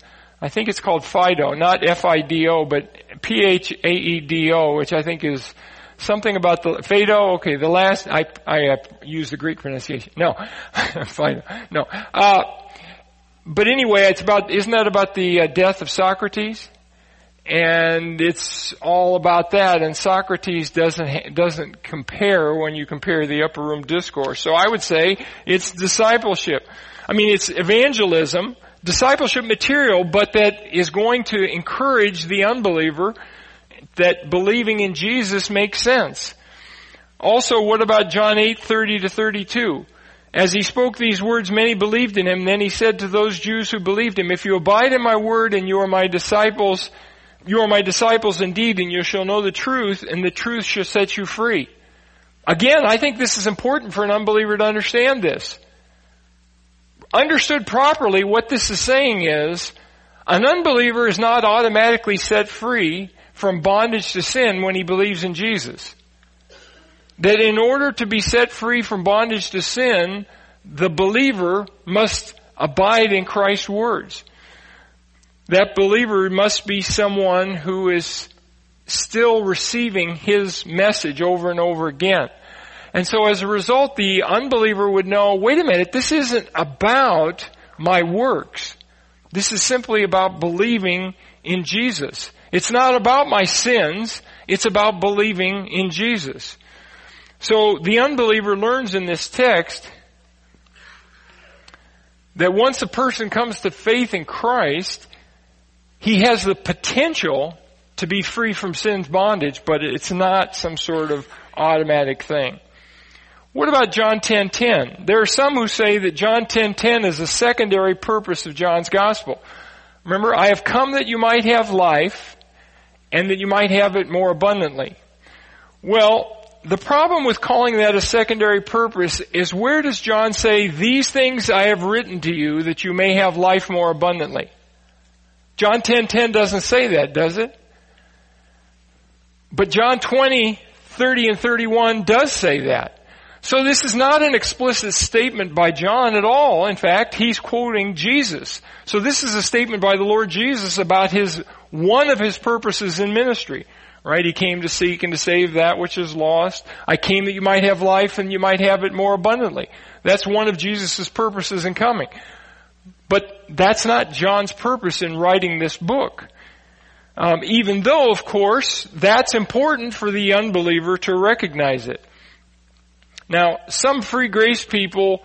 I think it's called Fido, not F-I-D-O, but P-H-A-E-D-O, which I think is something about the, Phaedo, okay, the last, I use the Greek pronunciation. No, Fido, no. But anyway, it's about, isn't that about the death of Socrates? And it's all about that, and Socrates doesn't compare when you compare the Upper Room Discourse. So I would say it's discipleship. I mean, it's evangelism, discipleship material, but that is going to encourage the unbeliever that believing in Jesus makes sense. Also, what about John 8:30-32? As he spoke these words, many believed in him. Then he said to those Jews who believed him, if you abide in my word and you are my disciples indeed, and you shall know the truth, and the truth shall set you free. Again, I think this is important for an unbeliever to understand this. Understood properly, what this is saying is, an unbeliever is not automatically set free from bondage to sin when he believes in Jesus. That in order to be set free from bondage to sin, the believer must abide in Christ's words. That believer must be someone who is still receiving his message over and over again. And so as a result, the unbeliever would know, wait a minute, this isn't about my works. This is simply about believing in Jesus. It's not about my sins. It's about believing in Jesus. So the unbeliever learns in this text that once a person comes to faith in Christ, he has the potential to be free from sin's bondage, but it's not some sort of automatic thing. What about John 10:10? There are some who say that John 10:10 is a secondary purpose of John's gospel. Remember, I have come that you might have life and that you might have it more abundantly. Well, the problem with calling that a secondary purpose is, where does John say, these things I have written to you that you may have life more abundantly? John 10:10 doesn't say that, does it? But John 20:30 and 31 does say that. So this is not an explicit statement by John at all. In fact, he's quoting Jesus. So this is a statement by the Lord Jesus about one of his purposes in ministry. Right? He came to seek and to save that which is lost. I came that you might have life and you might have it more abundantly. That's one of Jesus' purposes in coming. But that's not John's purpose in writing this book. Even though, of course, that's important for the unbeliever to recognize it. Now, some free grace people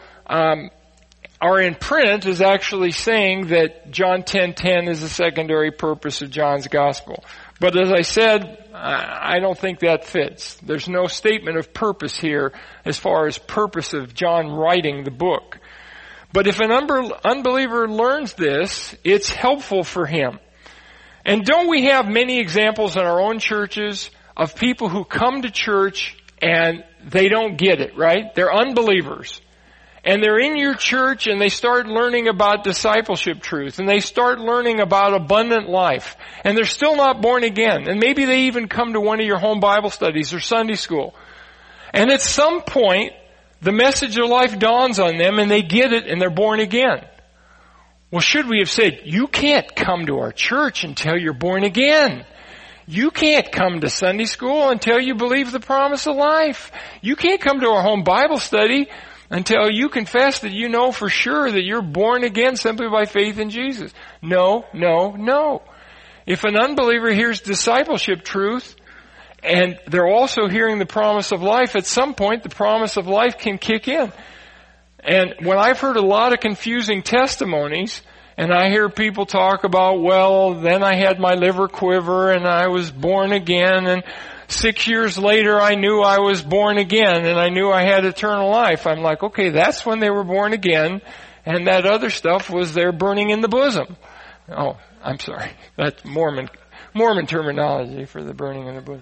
are in print as actually saying that John 10:10 is a secondary purpose of John's gospel. But as I said, I don't think that fits. There's no statement of purpose here as far as purpose of John writing the book. But if an unbeliever learns this, it's helpful for him. And don't we have many examples in our own churches of people who come to church and they don't get it, right? They're unbelievers. And they're in your church and they start learning about discipleship truth and they start learning about abundant life. And they're still not born again. And maybe they even come to one of your home Bible studies or Sunday school. And at some point, the message of life dawns on them and they get it and they're born again. Well, should we have said, you can't come to our church until you're born again. You can't come to Sunday school until you believe the promise of life. You can't come to our home Bible study until you confess that you know for sure that you're born again simply by faith in Jesus. No, no, no. If an unbeliever hears discipleship truth and they're also hearing the promise of life, at some point the promise of life can kick in. And when I've heard a lot of confusing testimonies, and I hear people talk about, well, then I had my liver quiver and I was born again, and 6 years later I knew I was born again and I knew I had eternal life. I'm like, okay, that's when they were born again, and that other stuff was there burning in the bosom. Oh, I'm sorry. That's Mormon terminology for the burning in the bosom.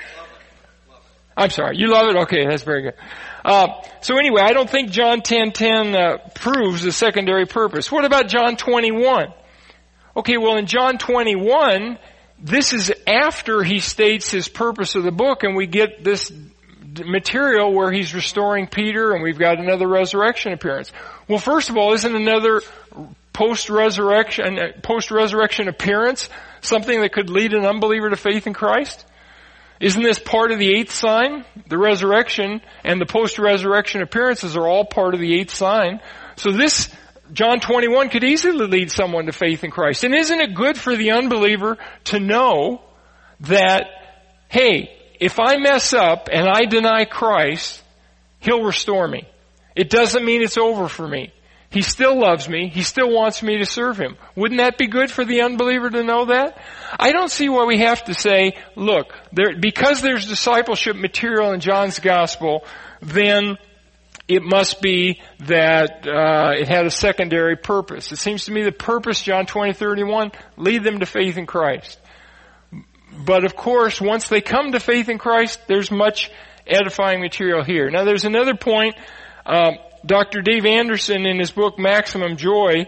I'm sorry. You love it? Okay, that's very good. So anyway, I don't think John 10:10 proves a secondary purpose. What about John 21? Okay, well in John 21, this is after he states his purpose of the book, and we get this material where he's restoring Peter, and we've got another resurrection appearance. Well, first of all, isn't another post-resurrection appearance something that could lead an unbeliever to faith in Christ? Isn't this part of the eighth sign? The resurrection and the post-resurrection appearances are all part of the eighth sign. So this, John 21, could easily lead someone to faith in Christ. And isn't it good for the unbeliever to know that, hey, if I mess up and I deny Christ, He'll restore me. It doesn't mean it's over for me. He still loves me. He still wants me to serve Him. Wouldn't that be good for the unbeliever to know that? I don't see why we have to say, look, because there's discipleship material in John's Gospel, then it must be that it had a secondary purpose. It seems to me the purpose, John 20:31, lead them to faith in Christ. But of course, once they come to faith in Christ, there's much edifying material here. Now there's another point. Dr. Dave Anderson in his book Maximum Joy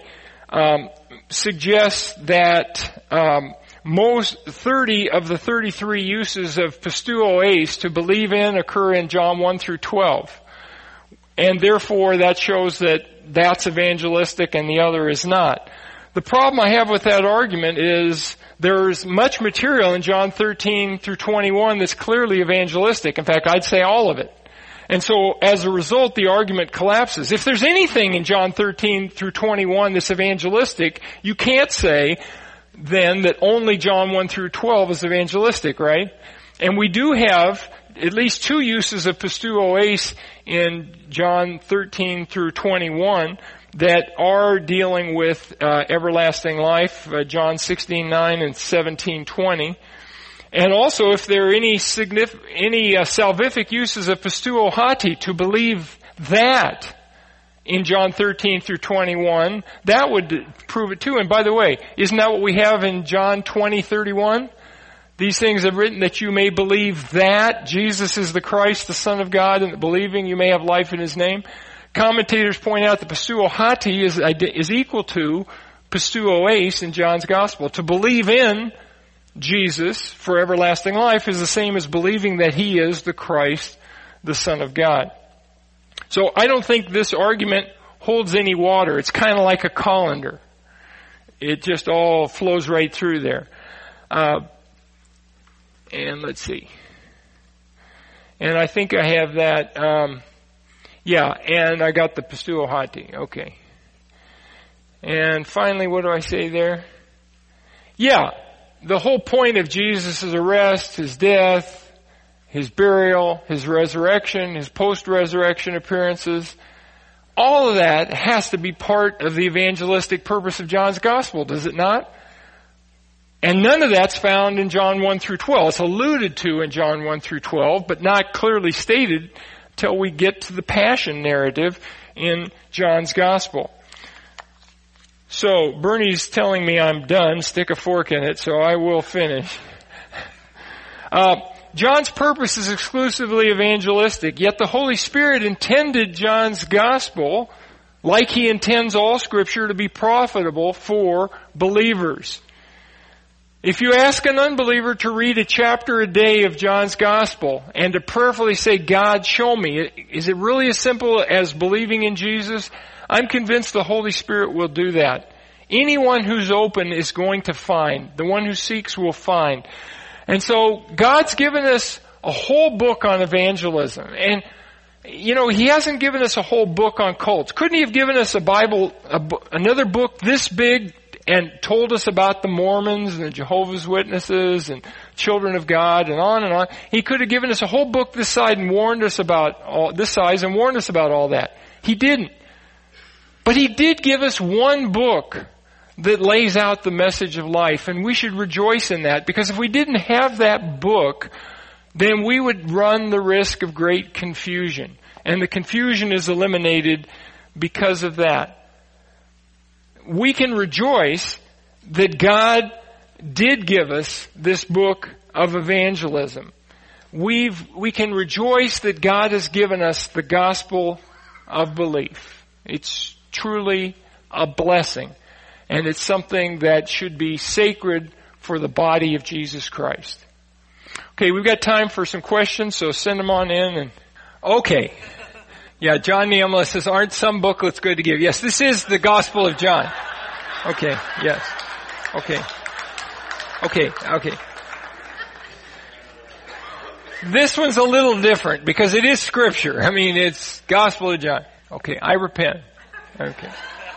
suggests that most 30 of the 33 uses of pisteuo eis, to believe in, occur in John 1 through 12. And therefore that shows that that's evangelistic and the other is not. The problem I have with that argument is there's much material in John 13 through 21 that's clearly evangelistic. In fact, I'd say all of it. And so, as a result, the argument collapses. If there's anything in John 13 through 21 that's evangelistic, you can't say then that only John 1 through 12 is evangelistic, right? And we do have at least two uses of pisteuo eis in John 13 through 21 that are dealing with everlasting life, John 16:9 and 17:20. And also, if there are any salvific uses of pisteuo hati, to believe that in John 13 through 21, that would prove it too. And by the way, isn't that what we have in John 20:31? These things are written that you may believe that Jesus is the Christ, the Son of God, and that believing you may have life in His name. Commentators point out that pisteuo hati is equal to pisteuo eis in John's Gospel. To believe in Jesus for everlasting life is the same as believing that He is the Christ, the Son of God. So I don't think this argument holds any water. It's kind of like a colander. It just all flows right through there. And let's see. And I think I have that. And I got the pisteuo hati. Okay. And finally, what do I say there? Yeah. The whole point of Jesus' arrest, His death, His burial, His resurrection, His post-resurrection appearances, all of that has to be part of the evangelistic purpose of John's Gospel, does it not? And none of that's found in John 1 through 12. It's alluded to in John 1 through 12, but not clearly stated till we get to the Passion narrative in John's Gospel. So, Bernie's telling me I'm done. Stick a fork in it, so I will finish. John's purpose is exclusively evangelistic, yet the Holy Spirit intended John's Gospel, like He intends all Scripture, to be profitable for believers. If you ask an unbeliever to read a chapter a day of John's Gospel and to prayerfully say, God, show me, is it really as simple as believing in Jesus? I'm convinced the Holy Spirit will do that. Anyone who's open is going to find. The one who seeks will find. And so God's given us a whole book on evangelism. And, He hasn't given us a whole book on cults. Couldn't He have given us a Bible, another book this big, and told us about the Mormons and the Jehovah's Witnesses and Children of God and on and on? He could have given us a whole book this size and warned us about all that. He didn't. But He did give us one book that lays out the message of life, and we should rejoice in that, because if we didn't have that book, then we would run the risk of great confusion. And the confusion is eliminated because of that. We can rejoice that God did give us this book of evangelism. We can rejoice that God has given us the gospel of belief. It's truly a blessing. And it's something that should be sacred for the body of Jesus Christ. Okay, we've got time for some questions, so send them on in. Okay. Yeah, John Niemela says, aren't some booklets good to give? Yes, this is the Gospel of John. Okay, yes. Okay. Okay. This one's a little different because it is Scripture. I mean, it's Gospel of John. Okay, I repent. Okay.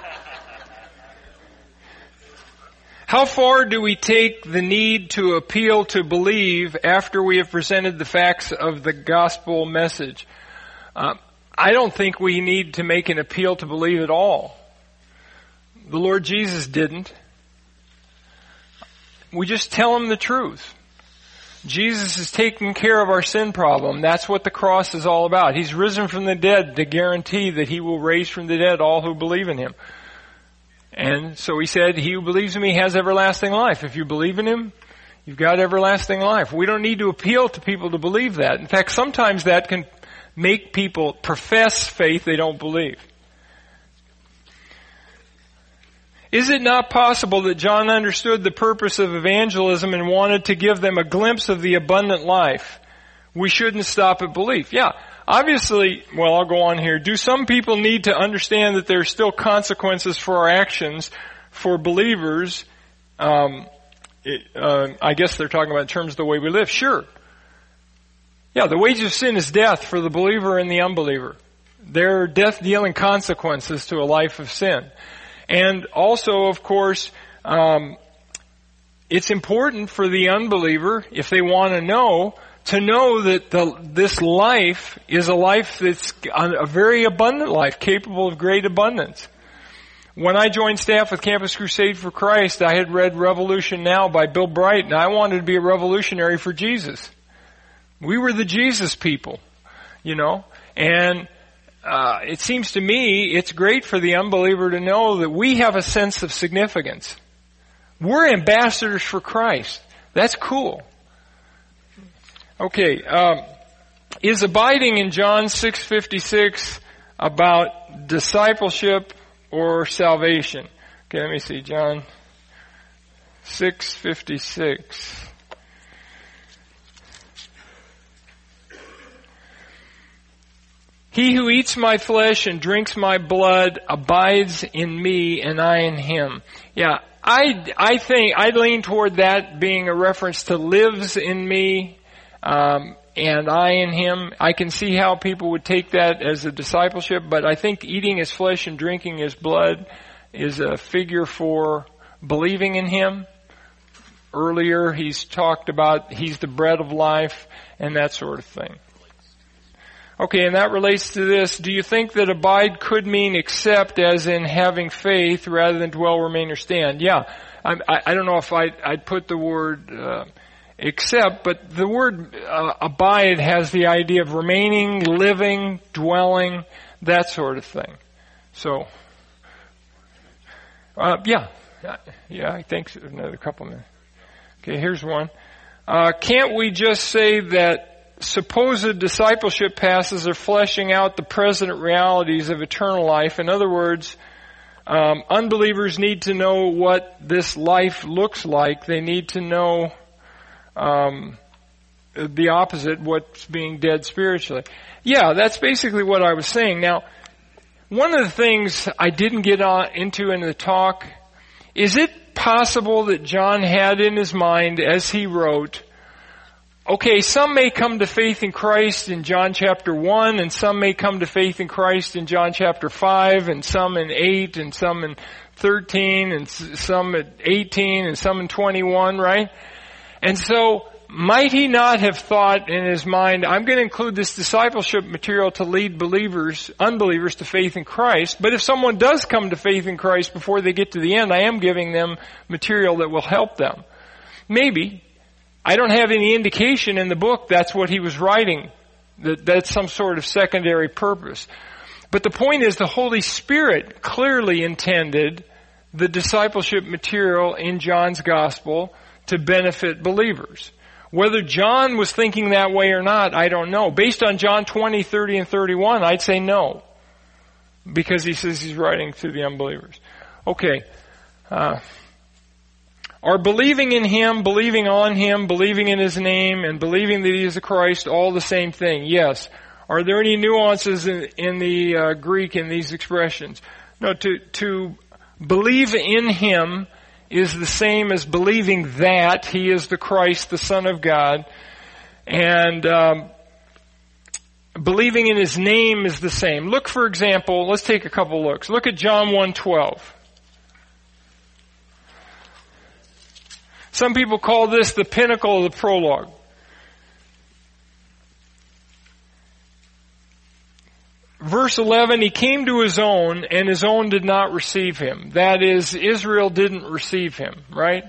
How far do we take the need to appeal to believe after we have presented the facts of the gospel message? I don't think we need to make an appeal to believe at all. The Lord Jesus didn't. We just tell him the truth. Jesus is taking care of our sin problem. That's what the cross is all about. He's risen from the dead to guarantee that he will raise from the dead all who believe in him. And so he said, he who believes in me has everlasting life. If you believe in him, you've got everlasting life. We don't need to appeal to people to believe that. In fact, sometimes that can make people profess faith they don't believe. Is it not possible that John understood the purpose of evangelism and wanted to give them a glimpse of the abundant life? We shouldn't stop at belief. Yeah, obviously, well, I'll go on here. Do some people need to understand that there are still consequences for our actions for believers? I guess they're talking about in terms of the way we live. Sure. Yeah, the wages of sin is death for the believer and the unbeliever. There are death-dealing consequences to a life of sin. And also, of course, it's important for the unbeliever, if they want to know that this life is a life that's a very abundant life, capable of great abundance. When I joined staff with Campus Crusade for Christ, I had read Revolution Now by Bill Bright, and I wanted to be a revolutionary for Jesus. We were the Jesus people, and it seems to me it's great for the unbeliever to know that we have a sense of significance. We're ambassadors for Christ. That's cool. Okay, is abiding in John 6:56 about discipleship or salvation? Okay, let me see, John 6:56. He who eats my flesh and drinks my blood abides in me and I in him. Yeah, I think, I lean toward that being a reference to lives in me, and I in him. I can see how people would take that as a discipleship, but I think eating his flesh and drinking his blood is a figure for believing in him. Earlier he's talked about he's the bread of life and that sort of thing. Okay, and that relates to this. Do you think that abide could mean accept as in having faith rather than dwell, remain, or stand? Yeah. I don't know if I'd put the word accept, but the word abide has the idea of remaining, living, dwelling, that sort of thing. So, yeah, I think so. Another couple minutes. Okay, here's one. Can't we just say that supposed discipleship passes are fleshing out the present realities of eternal life? In other words, unbelievers need to know what this life looks like. They need to know the opposite, what's being dead spiritually. Yeah, that's basically what I was saying. Now, one of the things I didn't get into in the talk, is it possible that John had in his mind as he wrote, okay, some may come to faith in Christ in John chapter 1, and some may come to faith in Christ in John chapter 5, and some in 8, and some in 13, and some at 18, and some in 21, right? And so, might he not have thought in his mind, I'm going to include this discipleship material to lead unbelievers to faith in Christ, but if someone does come to faith in Christ before they get to the end, I am giving them material that will help them. Maybe. I don't have any indication in the book that's what he was writing, that's some sort of secondary purpose. But the point is the Holy Spirit clearly intended the discipleship material in John's gospel to benefit believers. Whether John was thinking that way or not, I don't know. Based on John 20, 30, and 31, I'd say no. Because he says he's writing to the unbelievers. Okay. Are believing in him, believing on him, believing in his name, and believing that he is the Christ all the same thing? Yes. Are there any nuances in the Greek in these expressions? No, to Believe in Him is the same as believing that He is the Christ, the Son of God. And believing in His name is the same. Look, for example, let's take a couple looks. Look at John 1:12. Some people call this the pinnacle of the prologue. Verse 11, He came to His own, and His own did not receive Him. That is, Israel didn't receive Him, right?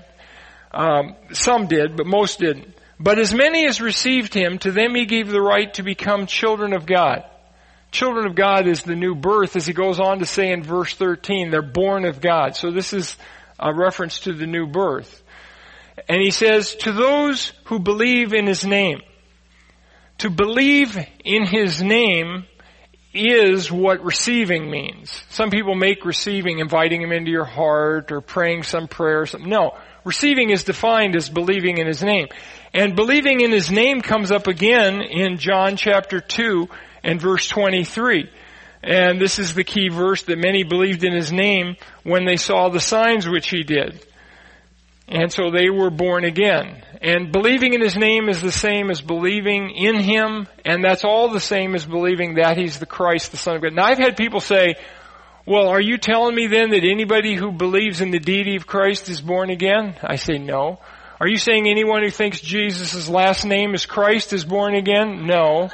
Some did, but most didn't. But as many as received Him, to them He gave the right to become children of God. Children of God is the new birth, as He goes on to say in verse 13. They're born of God. So this is a reference to the new birth. And He says, to those who believe in His name. To believe in His name is what receiving means. Some people make receiving inviting Him into your heart or praying some prayer or something. No. Receiving is defined as believing in His name. And believing in His name comes up again in John chapter 2 and verse 23. And this is the key verse, that many believed in His name when they saw the signs which He did. And so they were born again. And believing in His name is the same as believing in Him, and that's all the same as believing that He's the Christ, the Son of God. Now I've had people say, well, are you telling me then that anybody who believes in the deity of Christ is born again? I say no. Are you saying anyone who thinks Jesus' last name is Christ is born again? No.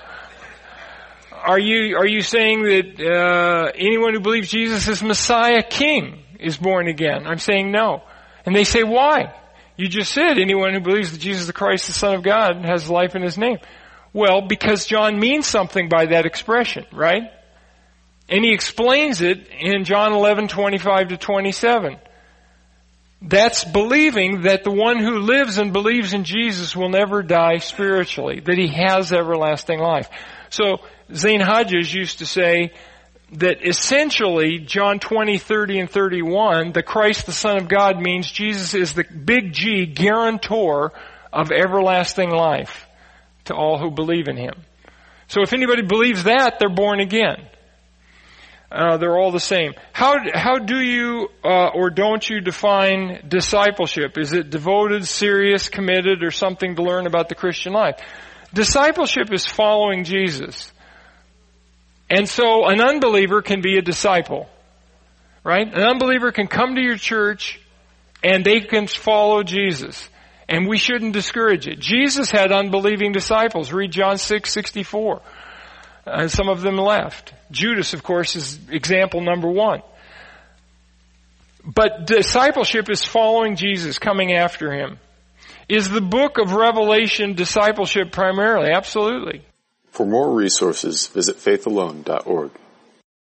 Are you saying that anyone who believes Jesus is Messiah King is born again? I'm saying no. And they say, why? You just said anyone who believes that Jesus is the Christ, the Son of God, has life in His name. Well, because John means something by that expression, right? And he explains it in John 11:25-27. That's believing that the one who lives and believes in Jesus will never die spiritually, that he has everlasting life. So Zane Hodges used to say that essentially John 20, 30, and 31, the Christ, the Son of God, means Jesus is the big G guarantor of everlasting life to all who believe in Him. So if anybody believes that, they're born again. They're all the same. How do you or don't you define discipleship? Is it devoted, serious, committed, or something to learn about the Christian life? Discipleship is following Jesus. And so an unbeliever can be a disciple, right? An unbeliever can come to your church and they can follow Jesus. And we shouldn't discourage it. Jesus had unbelieving disciples. Read John 6:64. And some of them left. Judas, of course, is example number one. But discipleship is following Jesus, coming after Him. Is the book of Revelation discipleship primarily? Absolutely. For more resources, visit faithalone.org.